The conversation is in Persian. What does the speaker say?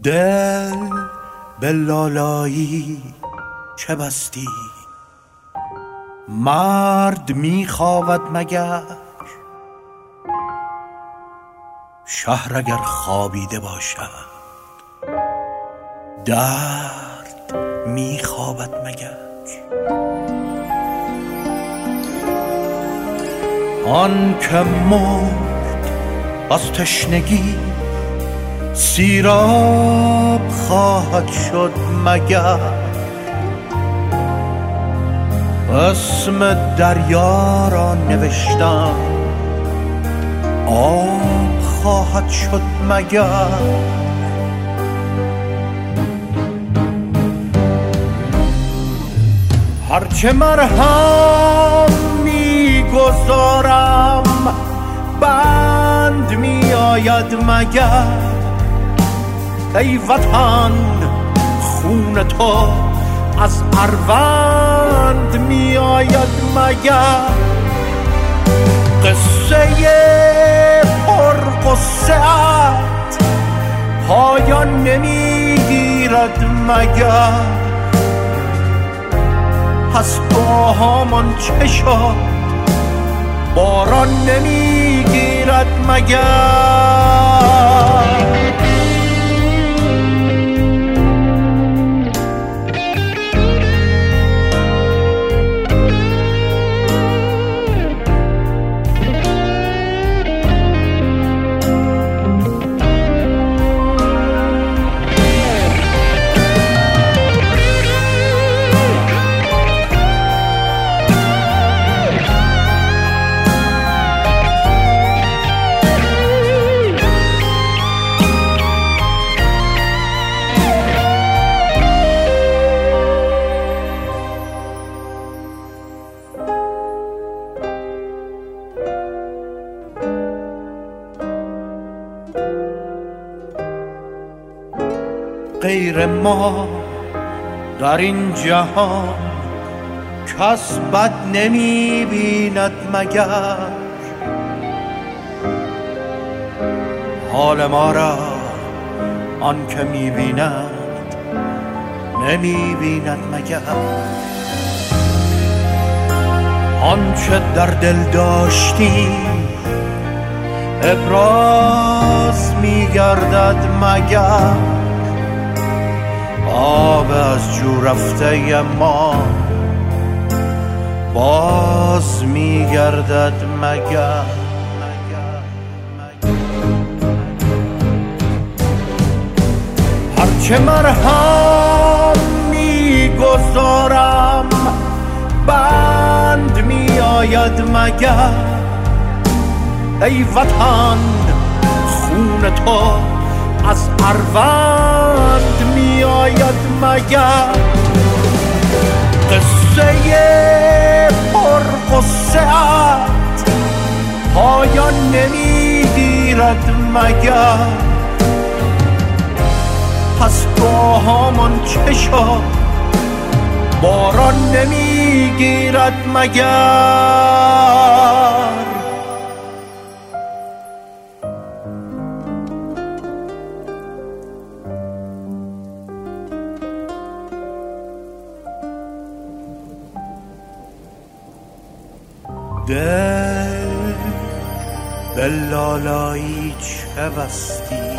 دل به لالایی چه بستی؟ مرد میخواهد مگر؟ شهر اگر خوابیده باشد درد میخواهد مگر؟ آن که مرد از تشنگی سیراب خواهد شد مگر؟ اسم دریا را نوشتم آب خواهد شد مگر؟ هرچه مرهم میگذارم بند میآید مگر؟ ای وطن خون تو از اروند میآید مگر؟ قصه پرغصه‌ات پایان نمیگیرد مگر؟ پس باهامان چه شد باران نمیگیرد مگر؟ غیر ما در این جهان کس بد نمی بیند مگر؟ حال ما را آن که می بیند نمی بیند مگر؟ آنچه در دل داشتیم ابراز می گردد مگر؟ آب از جو رفته ما باز میگردد مگر؟ هرچه مرهم میگذارم بند میآید مگر؟ ای وطن خون تو از اروند میآید مگر؟ قصه پرغصه‌ات پایان نمیگیرد مگر؟ پس باهامان چه شد باران نمیگیرد مگر؟ دل به لالایی چه بستی؟